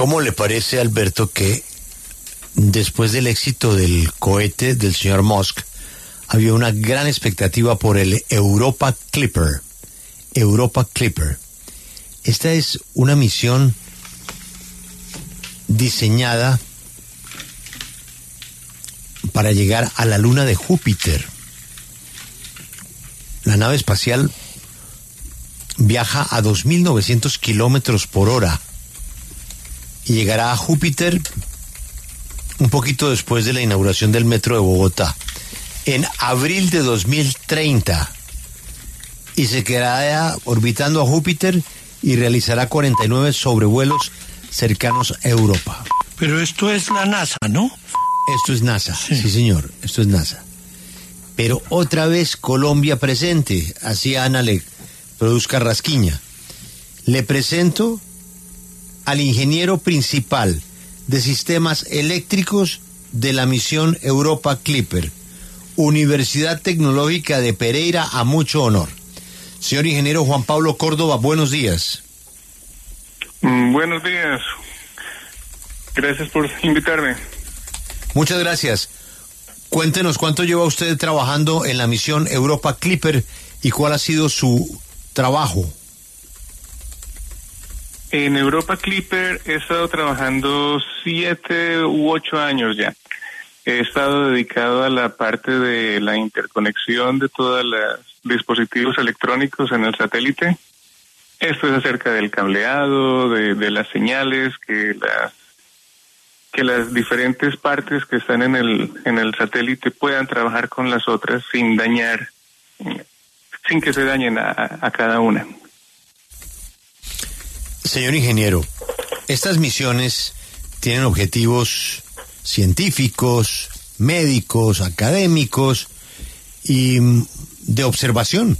¿Cómo le parece, Alberto, que después del éxito del cohete del señor Musk, había una gran expectativa por el Europa Clipper? Europa Clipper. Esta es una misión diseñada para llegar a la luna de Júpiter. La nave espacial viaja a 2.900 kilómetros por hora y llegará a Júpiter un poquito después de la inauguración del metro de Bogotá, en abril de 2030, y se quedará orbitando a Júpiter y realizará 49 sobrevuelos cercanos a Europa. Pero esto es la NASA, ¿no? Esto es NASA, sí señor, esto es NASA. Pero otra vez Colombia presente, así Ana le produzca rasquiña. Le presento al ingeniero principal de sistemas eléctricos de la misión Europa Clipper, Universidad Tecnológica de Pereira, a mucho honor. Señor ingeniero Juan Pablo Córdoba, buenos días. Buenos días. Gracias por invitarme. Muchas gracias. Cuéntenos cuánto lleva usted trabajando en la misión Europa Clipper y cuál ha sido su trabajo. En Europa Clipper he estado trabajando 7 u 8 años ya. He estado dedicado a la parte de la interconexión de todos los dispositivos electrónicos en el satélite. Esto es acerca del cableado, de las señales, que las diferentes partes que están en el satélite puedan trabajar con las otras sin dañar, sin que se dañen a cada una. Señor ingeniero, estas misiones tienen objetivos científicos, médicos, académicos y de observación.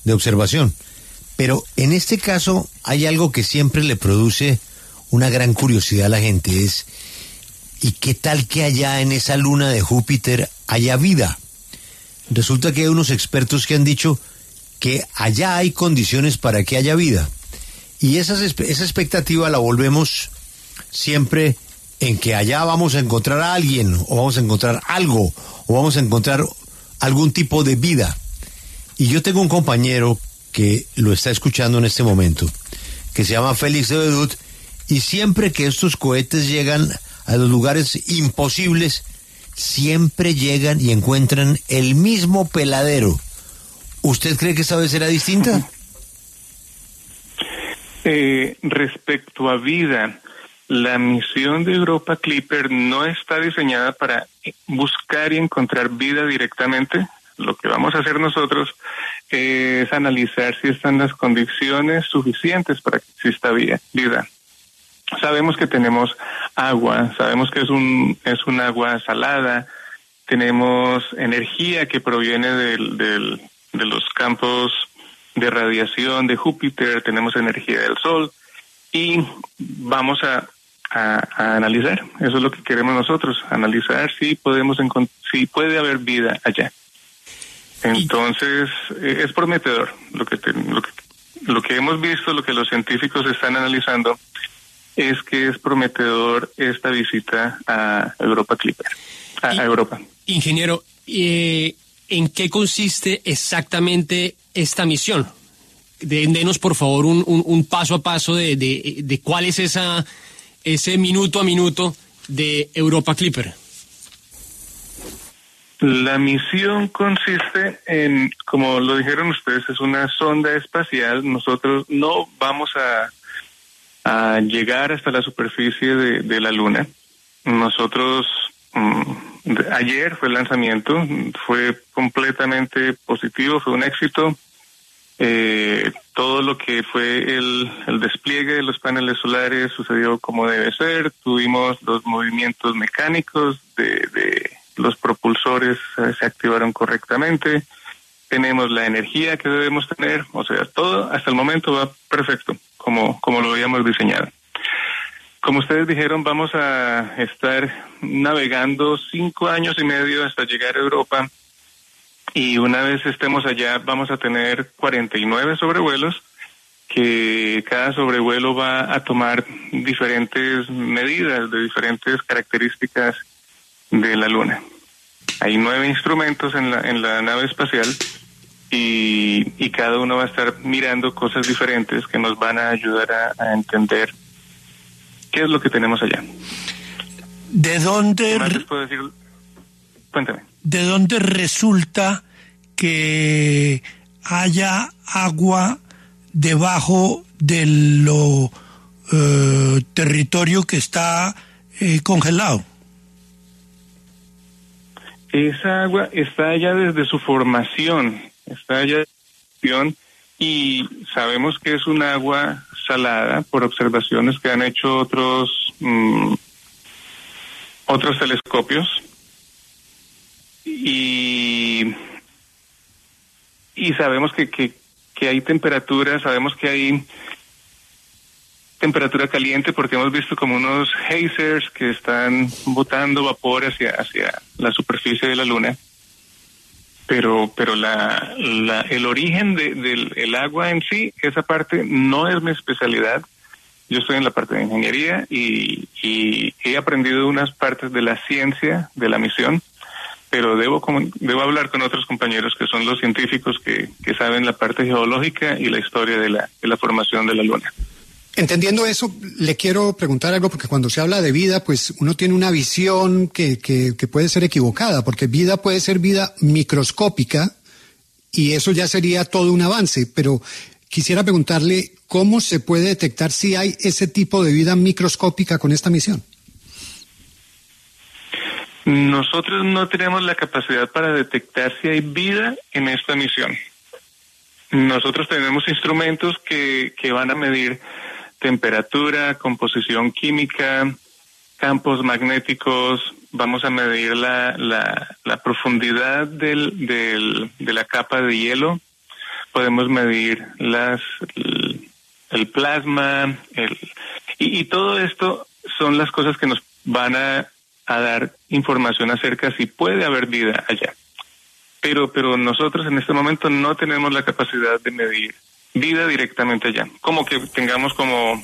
Pero en este caso hay algo que siempre le produce una gran curiosidad a la gente, es ¿y qué tal que allá en esa luna de Júpiter haya vida? Resulta que hay unos expertos que han dicho que allá hay condiciones para que haya vida. Y esa expectativa la volvemos siempre en que allá vamos a encontrar a alguien, o vamos a encontrar algo, o vamos a encontrar algún tipo de vida. Y yo tengo un compañero que lo está escuchando en este momento, que se llama Félix de Bedut, y siempre que estos cohetes llegan a los lugares imposibles, siempre llegan y encuentran el mismo peladero. ¿Usted cree que esta vez será distinta? Respecto a vida, la misión de Europa Clipper no está diseñada para buscar y encontrar vida directamente. Lo que vamos a hacer nosotros es analizar si están las condiciones suficientes para que exista vida. Sabemos que tenemos agua, sabemos que es un agua salada, tenemos energía que proviene de los campos de radiación de Júpiter, tenemos energía del Sol y vamos a analizar. Eso es lo que queremos nosotros, analizar si si puede haber vida allá. Entonces es prometedor lo que hemos visto, lo que los científicos están analizando es que es prometedor esta visita a Europa Clipper, a Europa. Ingeniero, ¿en qué consiste exactamente esta misión? Denos por favor un paso a paso de cuál es ese minuto a minuto de Europa Clipper. La misión consiste en, como lo dijeron ustedes, es una sonda espacial. Nosotros no vamos a llegar hasta la superficie de la Luna. Nosotros, ayer fue el lanzamiento, fue completamente positivo, fue un éxito. Todo lo que fue el despliegue de los paneles solares sucedió como debe ser. Tuvimos los movimientos mecánicos de los propulsores, se activaron correctamente. Tenemos la energía que debemos tener, o sea, todo hasta el momento va perfecto, como lo habíamos diseñado. Como ustedes dijeron, vamos a estar navegando 5 años y medio hasta llegar a Europa, y una vez estemos allá vamos a tener 49 sobrevuelos que cada sobrevuelo va a tomar diferentes medidas de diferentes características de la Luna. Hay 9 instrumentos en la nave espacial y cada uno va a estar mirando cosas diferentes que nos van a ayudar a entender qué es lo que tenemos allá. ¿De dónde? ¿Qué más les puedo decir? Cuéntame. ¿De dónde resulta que haya agua debajo del territorio que está congelado? Esa agua está allá desde su formación, y sabemos que es un agua salada por observaciones que han hecho otros telescopios y sabemos que hay temperatura, sabemos que hay temperatura caliente porque hemos visto como unos geysers que están botando vapor hacia la superficie de la Luna, pero el origen del agua en sí, esa parte no es mi especialidad. Yo estoy en la parte de ingeniería y he aprendido unas partes de la ciencia de la misión, pero debo hablar con otros compañeros que son los científicos que saben la parte geológica y la historia de la formación de la Luna. Entendiendo eso, le quiero preguntar algo, porque cuando se habla de vida, pues uno tiene una visión que puede ser equivocada, porque vida puede ser vida microscópica y eso ya sería todo un avance, pero quisiera preguntarle cómo se puede detectar si hay ese tipo de vida microscópica con esta misión. Nosotros no tenemos la capacidad para detectar si hay vida en esta misión. Nosotros tenemos instrumentos que van a medir temperatura, composición química, campos magnéticos, vamos a medir la profundidad de la capa de hielo, podemos medir el plasma, y todo esto son las cosas que nos van a dar información acerca si puede haber vida allá. Pero nosotros en este momento no tenemos la capacidad de medir vida directamente allá, como que tengamos como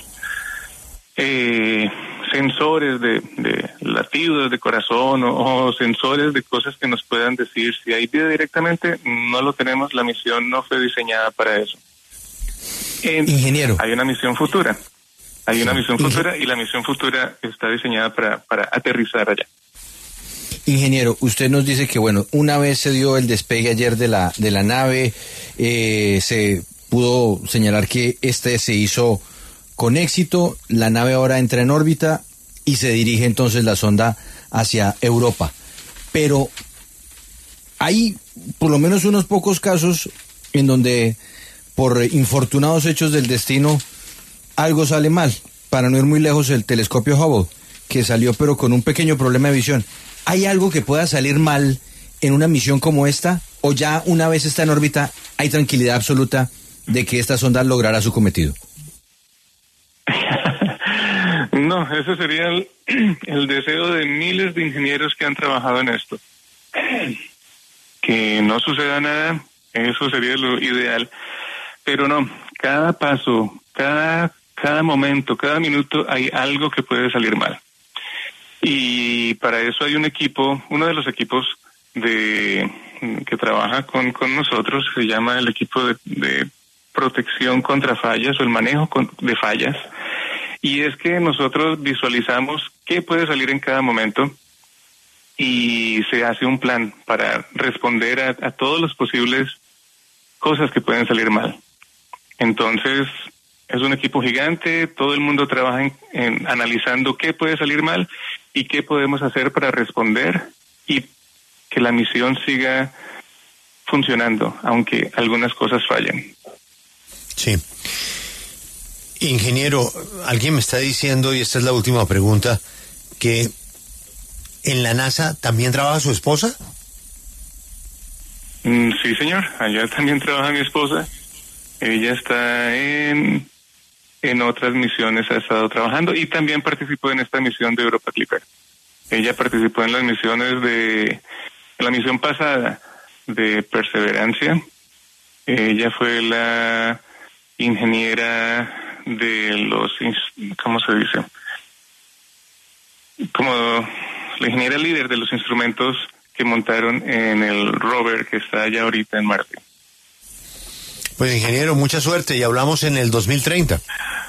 sensores de latidos de corazón o sensores de cosas que nos puedan decir si hay vida directamente. No lo tenemos, la misión no fue diseñada para eso. Ingeniero. Hay una misión futura, y la misión futura está diseñada para aterrizar allá. Ingeniero, usted nos dice que bueno, una vez se dio el despegue ayer de la nave, se pudo señalar que se hizo con éxito, la nave ahora entra en órbita y se dirige entonces la sonda hacia Europa. Pero hay por lo menos unos pocos casos en donde por infortunados hechos del destino algo sale mal. Para no ir muy lejos, el telescopio Hubble, que salió pero con un pequeño problema de visión. ¿Hay algo que pueda salir mal en una misión como esta? ¿O ya una vez está en órbita hay tranquilidad absoluta de que esta sonda logrará su cometido? No, ese sería el deseo de miles de ingenieros que han trabajado en esto. Que no suceda nada, eso sería lo ideal. Pero no, cada paso, cada momento, cada minuto hay algo que puede salir mal. Y para eso hay un equipo, uno de los equipos que trabaja con nosotros, se llama el equipo de protección contra fallas o el manejo de fallas, y es que nosotros visualizamos qué puede salir en cada momento y se hace un plan para responder a todas las posibles cosas que pueden salir mal. Entonces, es un equipo gigante, todo el mundo trabaja en analizando qué puede salir mal y qué podemos hacer para responder y que la misión siga funcionando, aunque algunas cosas fallen. Sí. Ingeniero, alguien me está diciendo, y esta es la última pregunta, que en la NASA también trabaja su esposa. Sí, señor, allá también trabaja mi esposa. Ella está en otras misiones, ha estado trabajando y también participó en esta misión de Europa Clipper. Ella participó en las misiones en la misión pasada de Perseverancia. Ella fue la ingeniera de los, ¿cómo se dice? Como la ingeniera líder de los instrumentos que montaron en el rover que está allá ahorita en Marte. Pues ingeniero, mucha suerte y hablamos en el 2030.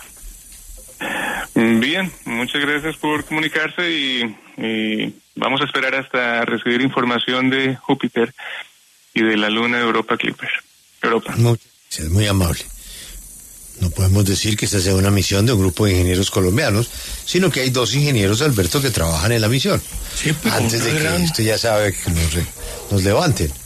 Bien, muchas gracias por comunicarse y vamos a esperar hasta recibir información de Júpiter y de la luna de Europa Clipper. Muchas gracias, muy amable. No podemos decir que esta sea una misión de un grupo de ingenieros colombianos, sino que hay 2 ingenieros, Alberto, que trabajan en la misión. Sí, pero antes de que usted ya sabe que nos levanten.